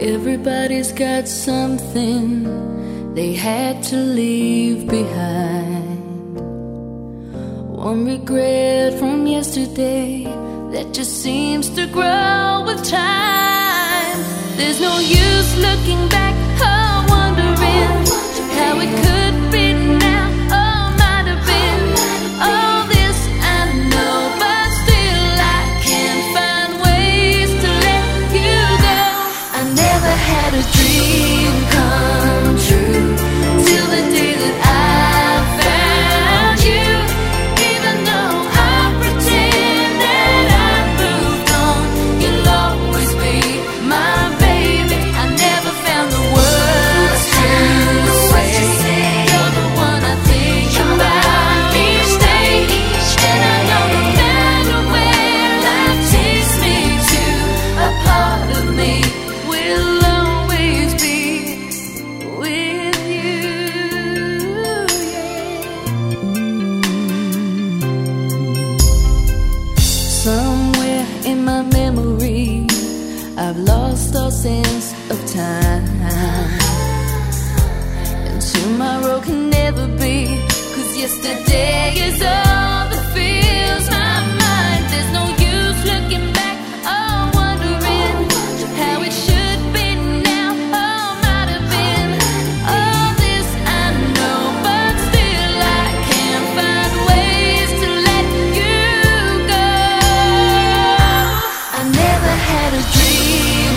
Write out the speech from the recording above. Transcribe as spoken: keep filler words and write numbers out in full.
Everybody's got something they had to leave behind. One regret from yesterday that just seems to grow with time. There's no use looking back or wondering how it could be now or might have been. All this I know, but still I can't find ways to let you go. I never had a dream come true till the day that I found you. Even though I pretend that I moved on, you'll always be my baby. I never found the words to say. You're the one I think about each day, and I know no matter where life takes me to, a part of me will always be with you. Somewhere in my memory, I've lost all sense of time, and tomorrow can never be, 'cause yesterday is all that fills my mind. There's no use looking back or wondering how it should be now or might have been. All this I know, but still I can't find ways to let you go. I never had a dream